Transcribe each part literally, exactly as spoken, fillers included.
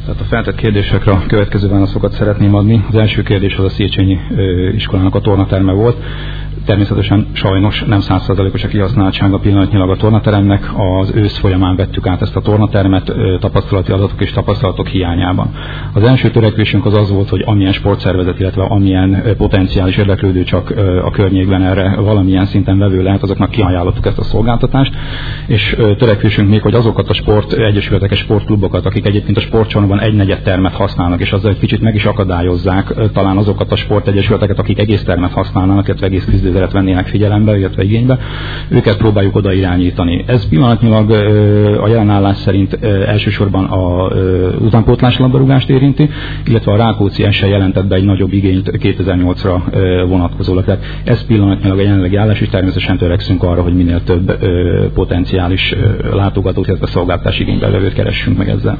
Tehát a feltett kérdésekre a következő válaszokat szeretném adni. Az első kérdés az a Széchenyi iskolának a tornaterme volt. Természetesen sajnos nem száz százalékos a kihasználtsága pillanatnyilag a tornateremnek. Az ősz folyamán vettük át ezt a tornatermet tapasztalati adatok és tapasztalatok hiányában. Az első törekvésünk az az volt, hogy amilyen sportszervezet, illetve amilyen potenciális érdeklődő csak a környékben erre valamilyen szinten vevő lehet, azoknak kiajánlottuk ezt a szolgáltatást. És törekvésünk még, hogy azokat a sportegyesületeket, sportklubokat, akik egyébként a sportcsarnokban egy negyed termet használnak, és azzal egy kicsit meg is akadályozzák talán azokat a sportegyesületeket, akik egész termet használnak, illetve egész küzdőteret vennének figyelembe, illetve igénybe, őket próbáljuk oda irányítani. Ez pillanatnyilag a jelen állás szerint elsősorban a utánpótlás labdarúgást érinti, illetve a Rákóczi es se jelentett be egy nagyobb igényt kétezer-nyolcra vonatkozólag. Tehát ez pillanatnyilag a jelenlegi állás, és természetesen törekszünk arra, hogy minél több potenciális látogatót, illetve szolgáltatási igénybevevőt keressünk meg ezzel.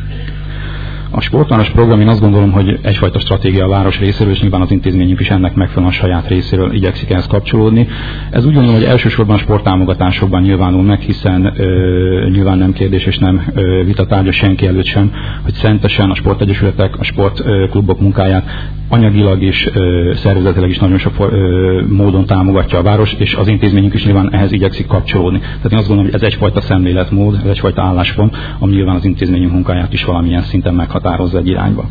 A sportváros program, én azt gondolom, hogy egyfajta stratégia a város részéről, és nyilván az intézményünk is ennek megfelelően a saját részéről igyekszik ehhez kapcsolódni. Ez úgy gondolom, hogy elsősorban a sporttámogatásokban nyilvánul meg, hiszen ö, nyilván nem kérdés és nem ö, vitatárgya senki előtt sem, hogy szentesen a sportegyesületek, a sportklubok munkáját anyagilag és ö, szervezetileg is nagyon sok ö, módon támogatja a város, és az intézményünk is nyilván ehhez igyekszik kapcsolódni. Tehát én azt gondolom, hogy ez egyfajta szemléletmód, ez egyfajta álláspont, ami nyilván az intézményünk munkáját is valamilyen szinten meghatározza egy irányba.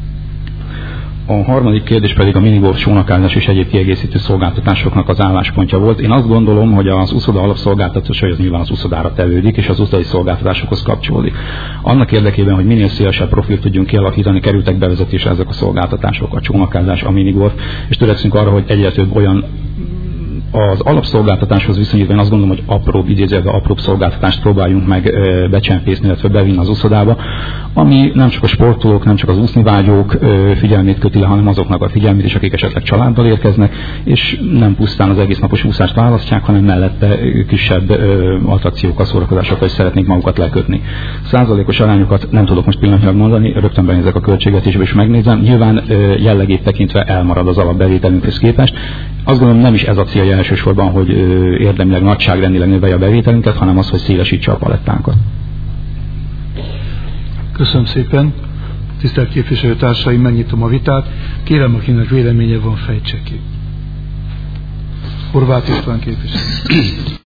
A harmadik kérdés pedig a minigolf, csónakázás és egyéb kiegészítő szolgáltatásoknak az álláspontja volt. Én azt gondolom, hogy az úszoda alapszolgáltatása az nyilván az úszodára tevődik, és az úszodai szolgáltatásokhoz kapcsolódik. Annak érdekében, hogy minél szélesebb profilt tudjunk kialakítani, kerültek bevezetésre ezek a szolgáltatások, a csónakázás, a minigolf, és törekszünk arra, hogy egyre több olyan az alapszolgáltatáshoz viszonyítva én azt gondolom, hogy apróbb, idézőjelben apróbb szolgáltatást próbáljunk meg ö, becsempészni, illetve bevinni az úszodába, ami nem csak a sportolók, nem csak az úsznivágyók ö, figyelmét köti le, hanem azoknak a figyelmét is, akik esetleg családdal érkeznek, és nem pusztán az egész napos úszást választják, hanem mellette kisebb ö, attrakciókkal, szórakozásokkal is szeretnék magukat lekötni. Százalékos arányokat nem tudok most pillanatnyilag mondani, rögtön benézek a költségvetésbe és megnézem. Nyilván ö, jellegét tekintve elmarad az alapbevételünkhöz képest. Azt gondolom, nem is ez a célja elsősorban, hogy érdemileg, nagyságrendileg növelje a bevételünket, hanem az, hogy szélesítse a palettánkat. Köszönöm szépen. Tisztelt képviselőtársaim, megnyitom a vitát. Kérem, akinek véleménye van, fejtse ki. Horváth István képviselő.